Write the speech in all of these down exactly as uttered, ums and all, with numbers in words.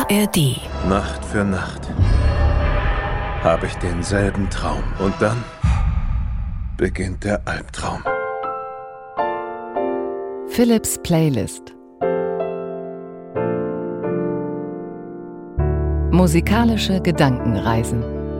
A R D. Nacht für Nacht habe ich denselben Traum. Und dann beginnt der Albtraum. Philips Playlist. Musikalische Gedankenreisen.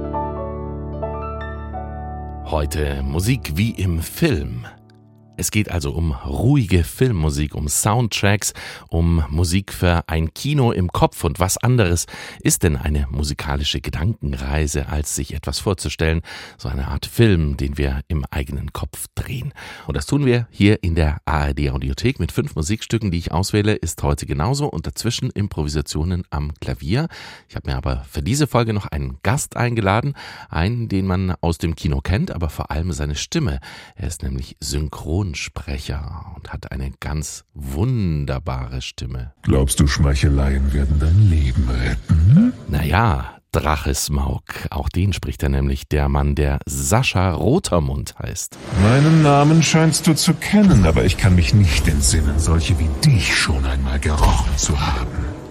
Heute Musik wie im Film. Es geht also um ruhige Filmmusik, um Soundtracks, um Musik für ein Kino im Kopf. Und was anderes ist denn eine musikalische Gedankenreise, als sich etwas vorzustellen, so eine Art Film, den wir im eigenen Kopf drehen. Und das tun wir hier in der A R D Audiothek mit fünf Musikstücken, die ich auswähle, ist heute genauso und dazwischen Improvisationen am Klavier. Ich habe mir aber für diese Folge noch einen Gast eingeladen, einen, den man aus dem Kino kennt, aber vor allem seine Stimme. Er ist nämlich Synchronsprecher und hat eine ganz wunderbare Stimme. Glaubst du, Schmeicheleien werden dein Leben retten? Naja, Drache Smaug, auch den spricht er nämlich, der Mann, der Sascha Rotermund heißt. Meinen Namen scheinst du zu kennen, aber ich kann mich nicht entsinnen, solche wie dich schon einmal gerochen zu haben.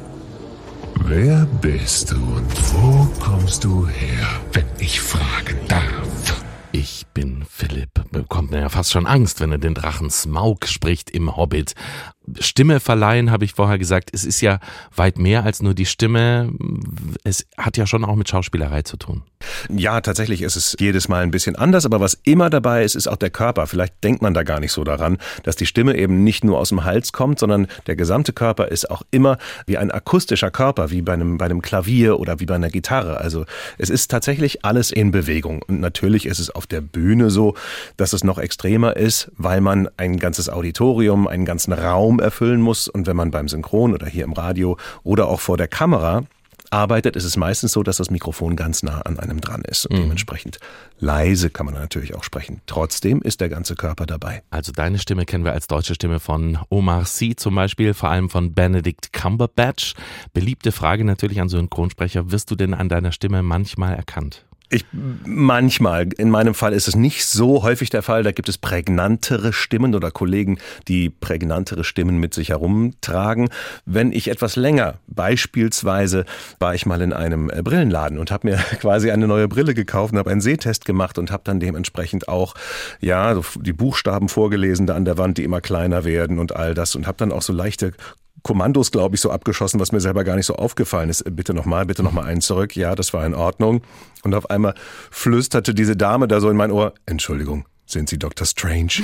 Wer bist du und wo kommst du her, wenn ich fragen darf? Ich bin Philipp. Bekommt mir ja fast schon Angst, wenn er den Drachen Smaug spricht im Hobbit. Stimme verleihen, habe ich vorher gesagt. Es ist ja weit mehr als nur die Stimme. Es hat ja schon auch mit Schauspielerei zu tun. Ja, tatsächlich ist es jedes Mal ein bisschen anders, aber was immer dabei ist, ist auch der Körper. Vielleicht denkt man da gar nicht so daran, dass die Stimme eben nicht nur aus dem Hals kommt, sondern der gesamte Körper ist auch immer wie ein akustischer Körper, wie bei einem, bei einem Klavier oder wie bei einer Gitarre. Also es ist tatsächlich alles in Bewegung. Und natürlich ist es auf der Bühne so, dass es noch extremer ist, weil man ein ganzes Auditorium, einen ganzen Raum erfüllen muss. Und wenn man beim Synchron oder hier im Radio oder auch vor der Kamera arbeitet, ist es meistens so, dass das Mikrofon ganz nah an einem dran ist. Und mhm. dementsprechend leise kann man natürlich auch sprechen. Trotzdem ist der ganze Körper dabei. Also deine Stimme kennen wir als deutsche Stimme von Omar Sy zum Beispiel, vor allem von Benedict Cumberbatch. Beliebte Frage natürlich an Synchronsprecher. Wirst du denn an deiner Stimme manchmal erkannt? Ich, manchmal. In meinem Fall ist es nicht so häufig der Fall. Da gibt es prägnantere Stimmen oder Kollegen, die prägnantere Stimmen mit sich herumtragen. Wenn ich etwas länger, beispielsweise war ich mal in einem Brillenladen und habe mir quasi eine neue Brille gekauft und habe einen Sehtest gemacht und habe dann dementsprechend auch ja so die Buchstaben vorgelesen da an der Wand, die immer kleiner werden und all das und habe dann auch so leichte Kommandos, glaube ich, so abgeschossen, was mir selber gar nicht so aufgefallen ist. Bitte nochmal, bitte nochmal einen zurück. Ja, das war in Ordnung. Und auf einmal flüsterte diese Dame da so in mein Ohr, Entschuldigung, sind Sie Doktor Strange?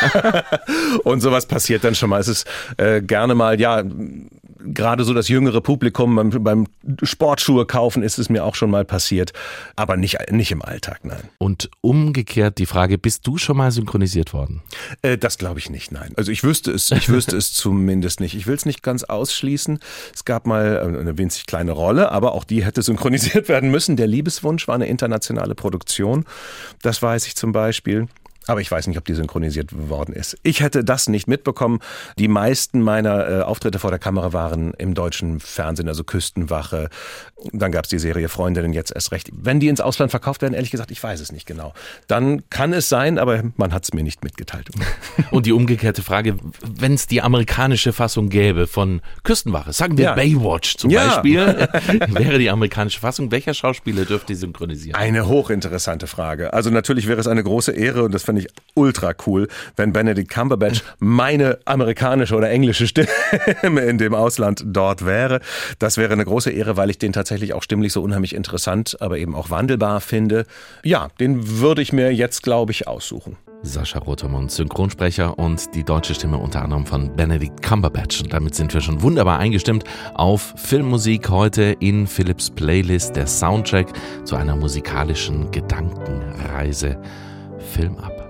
Und sowas passiert dann schon mal. Es ist äh, gerne mal, ja, gerade so das jüngere Publikum beim, beim Sportschuhe kaufen ist es mir auch schon mal passiert. Aber nicht, nicht im Alltag, nein. Und umgekehrt die Frage, bist du schon mal synchronisiert worden? Äh, das glaube ich nicht, nein. Also ich wüsste es, ich wüsste es zumindest nicht. Ich will es nicht ganz ausschließen. Es gab mal eine winzig kleine Rolle, aber auch die hätte synchronisiert werden müssen. Der Liebeswunsch war eine internationale Produktion. Das weiß ich zum Beispiel. Aber ich weiß nicht, ob die synchronisiert worden ist. Ich hätte das nicht mitbekommen. Die meisten meiner äh, Auftritte vor der Kamera waren im deutschen Fernsehen, also Küstenwache. Dann gab es die Serie Freundinnen, jetzt erst recht. Wenn die ins Ausland verkauft werden, ehrlich gesagt, ich weiß es nicht genau. Dann kann es sein, aber man hat es mir nicht mitgeteilt. Und die umgekehrte Frage, wenn es die amerikanische Fassung gäbe von Küstenwache, sagen wir ja. Baywatch zum ja. Beispiel, wäre die amerikanische Fassung, welcher Schauspieler dürfte die synchronisieren? Eine hochinteressante Frage. Also natürlich wäre es eine große Ehre und das fände ich ultra cool, wenn Benedict Cumberbatch meine amerikanische oder englische Stimme in dem Ausland dort wäre. Das wäre eine große Ehre, weil ich den tatsächlich auch stimmlich so unheimlich interessant, aber eben auch wandelbar finde. Ja, den würde ich mir jetzt, glaube ich, aussuchen. Sascha Rotermund, Synchronsprecher und die deutsche Stimme unter anderem von Benedict Cumberbatch. Und damit sind wir schon wunderbar eingestimmt auf Filmmusik heute in Philips Playlist, der Soundtrack zu einer musikalischen Gedankenreise. Film ab.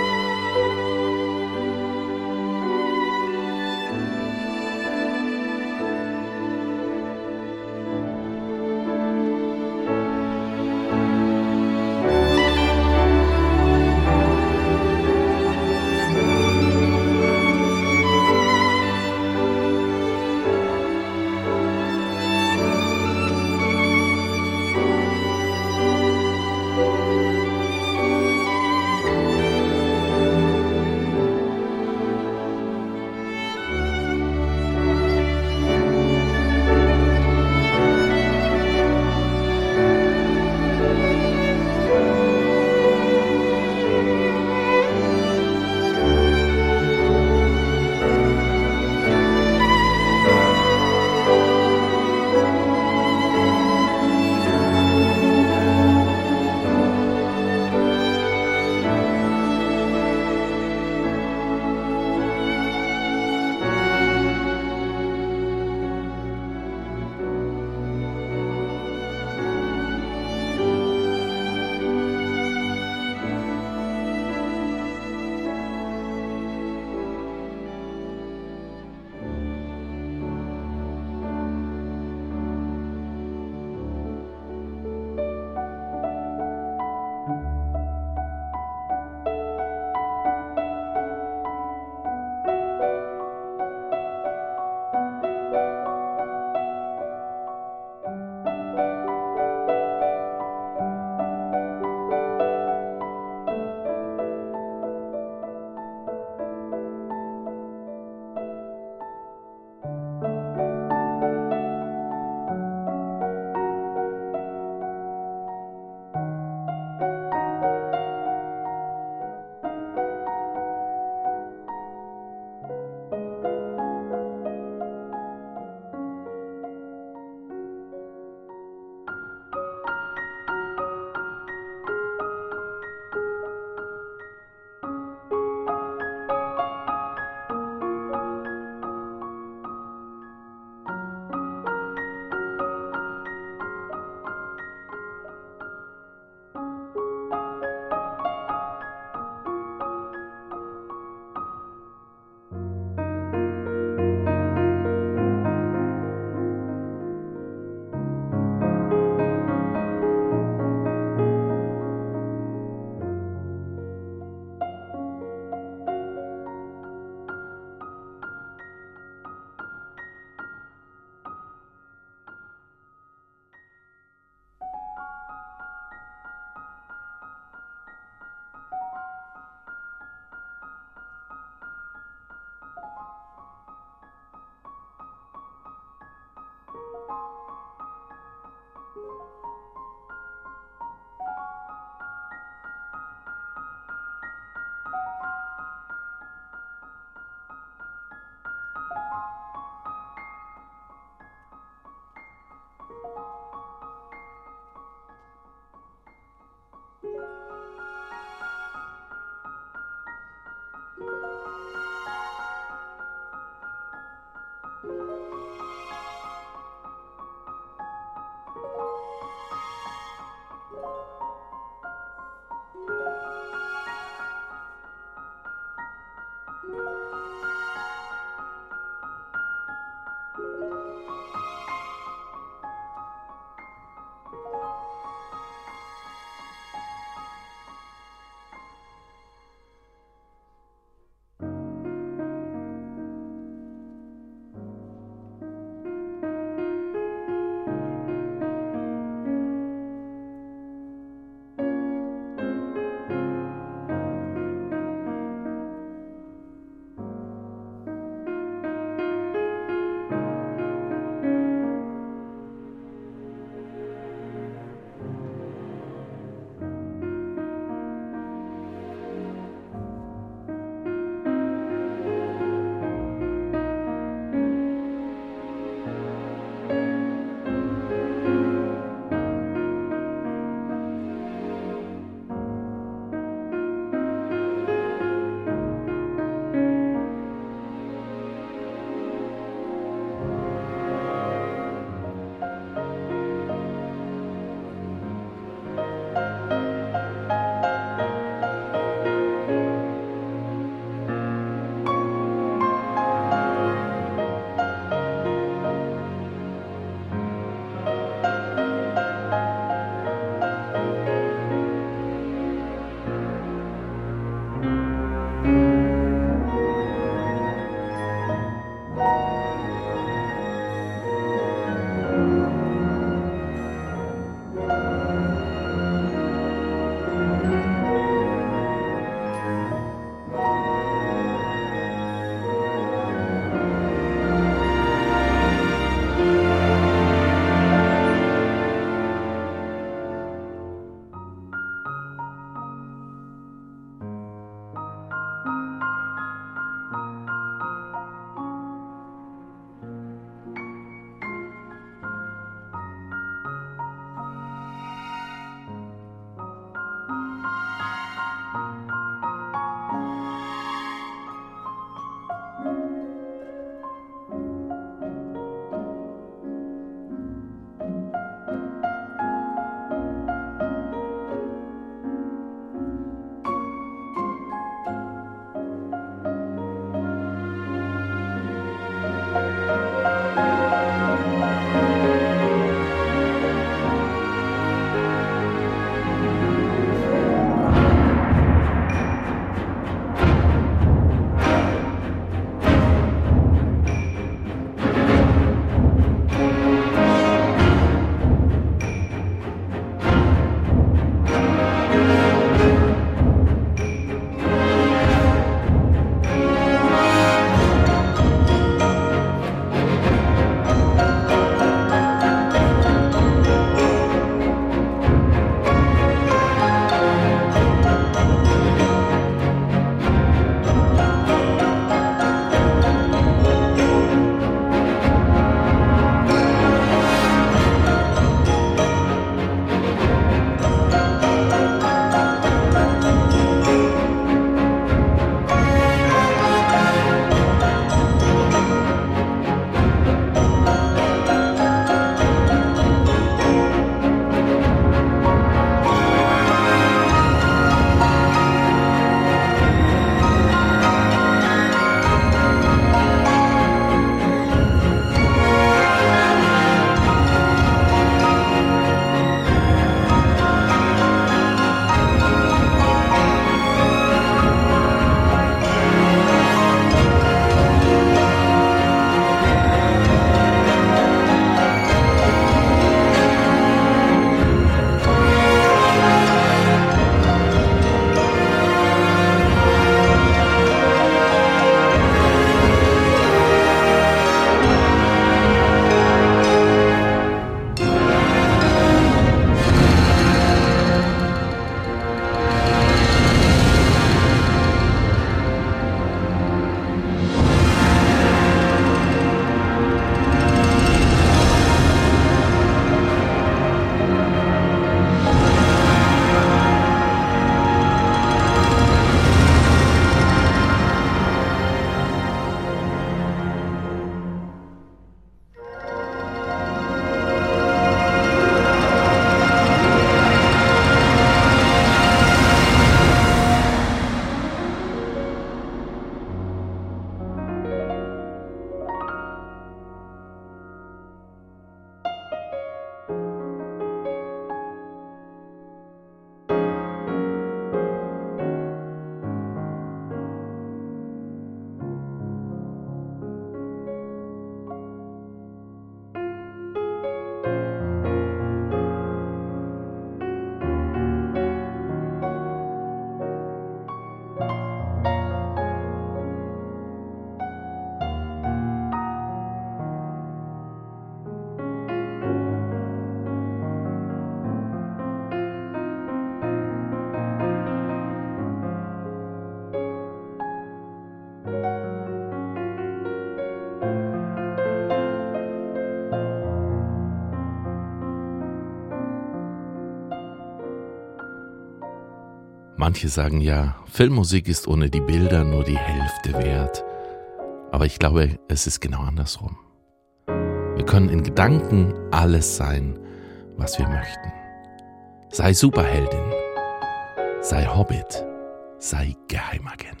Manche sagen ja, Filmmusik ist ohne die Bilder nur die Hälfte wert. Aber ich glaube, es ist genau andersrum. Wir können in Gedanken alles sein, was wir möchten. Sei Superheldin, sei Hobbit, sei Geheimagent.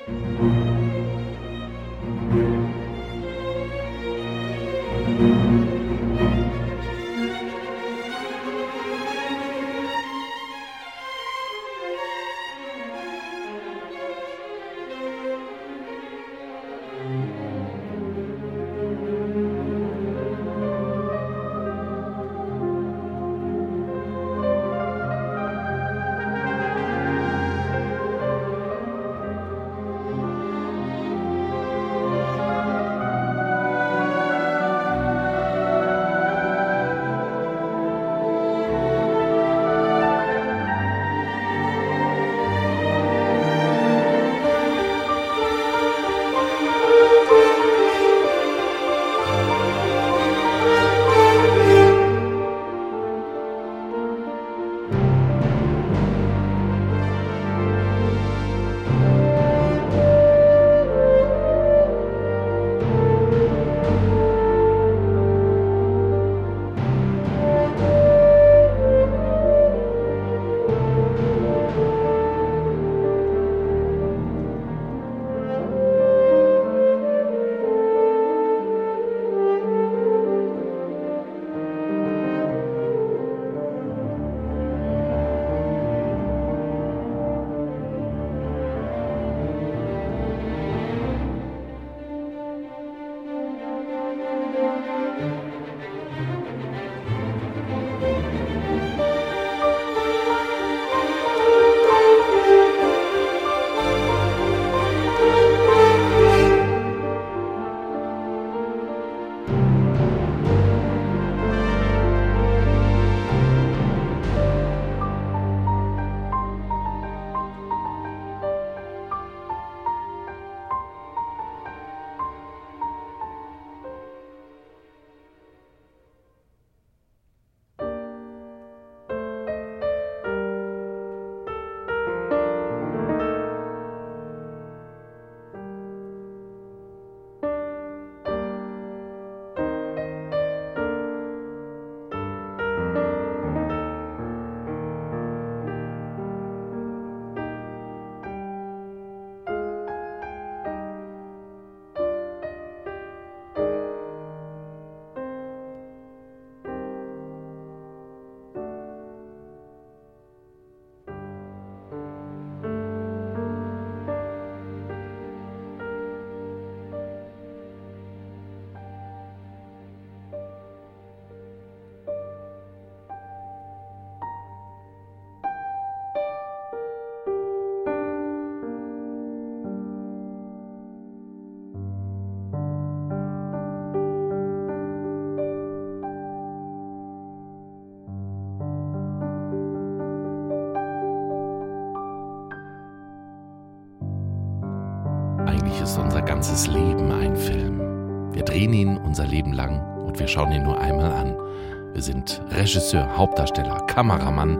Eigentlich ist unser ganzes Leben ein Film. Wir drehen ihn unser Leben lang und wir schauen ihn nur einmal an. Wir sind Regisseur, Hauptdarsteller, Kameramann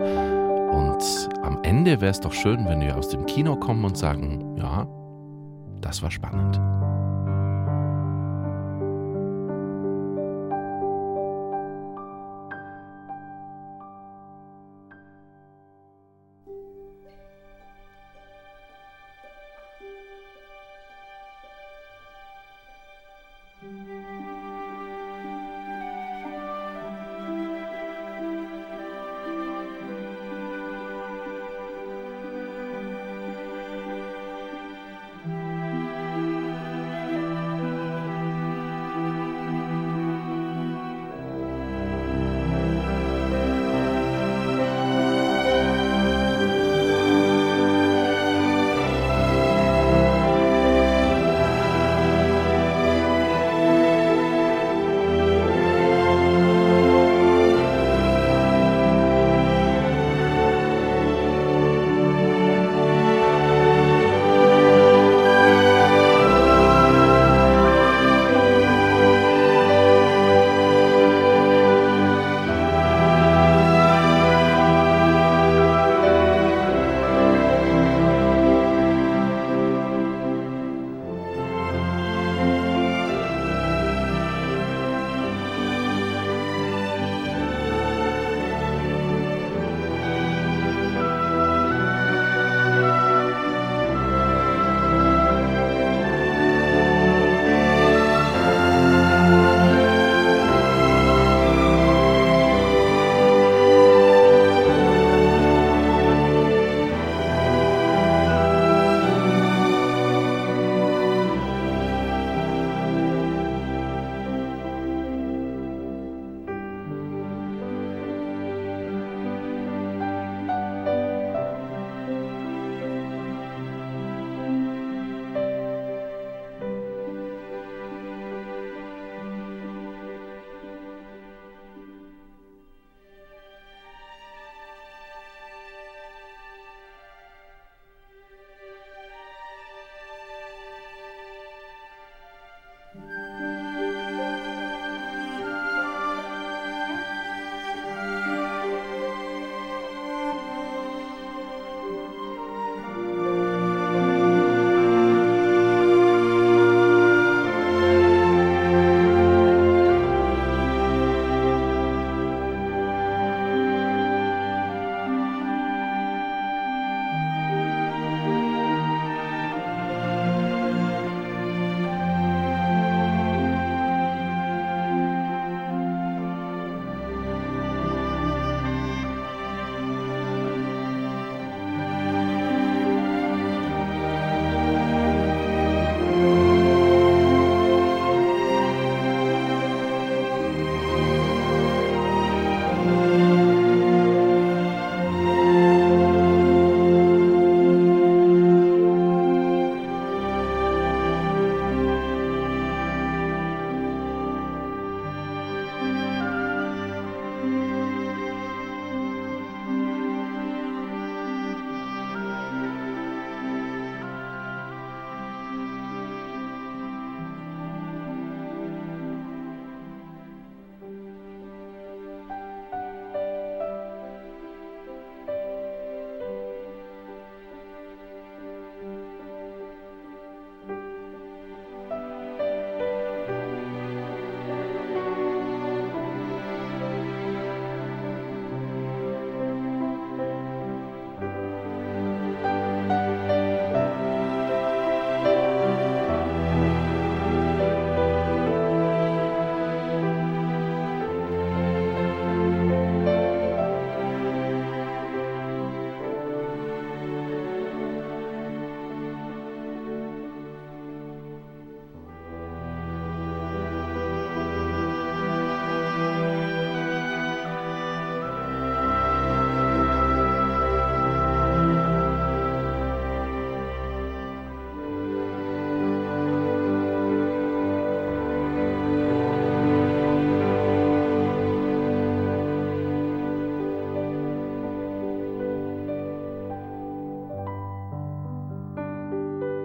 und am Ende wäre es doch schön, wenn wir aus dem Kino kommen und sagen, ja, das war spannend.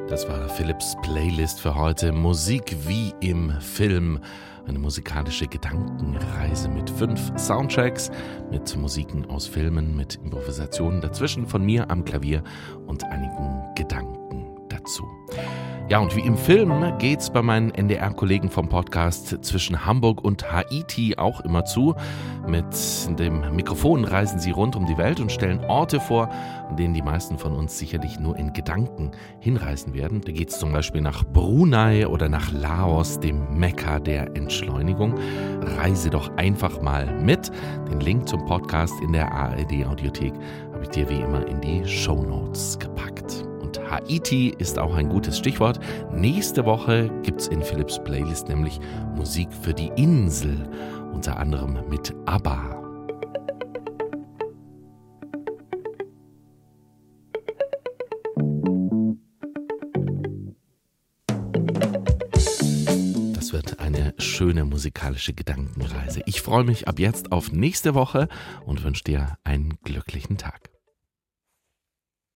Das war Philips Playlist für heute. Musik wie im Film. Eine musikalische Gedankenreise mit fünf Soundtracks, mit Musiken aus Filmen, mit Improvisationen dazwischen von mir am Klavier und einigen Gedanken dazu. Ja, und wie im Film geht's bei meinen N D R-Kollegen vom Podcast zwischen Hamburg und Haiti auch immer zu. Mit dem Mikrofon reisen sie rund um die Welt und stellen Orte vor, an denen die meisten von uns sicherlich nur in Gedanken hinreisen werden. Da geht's zum Beispiel nach Brunei oder nach Laos, dem Mekka der Entschleunigung. Reise doch einfach mal mit. Den Link zum Podcast in der A R D-Audiothek habe ich dir wie immer in die Shownotes gepackt. Und Haiti ist auch ein gutes Stichwort. Nächste Woche gibt es in Philips Playlist nämlich Musik für die Insel, unter anderem mit ABBA. Das wird eine schöne musikalische Gedankenreise. Ich freue mich ab jetzt auf nächste Woche und wünsche dir einen glücklichen Tag.